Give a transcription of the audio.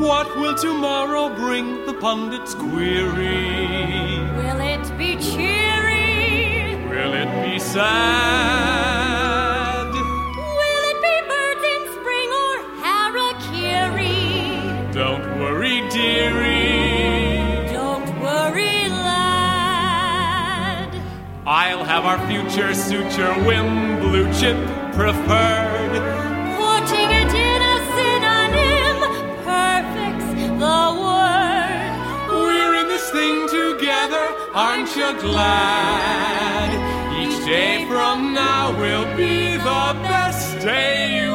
What will tomorrow bring? The pundits query. Will it be cheery? Will it be sad? Will it be birds in spring or harakiri? Don't worry, dearie. Don't worry, lad. I'll have our future suture win blue chip preferred. Putting it in a synonym, perfect's the word. We're in this thing together, aren't you glad? Each day from now will be the best day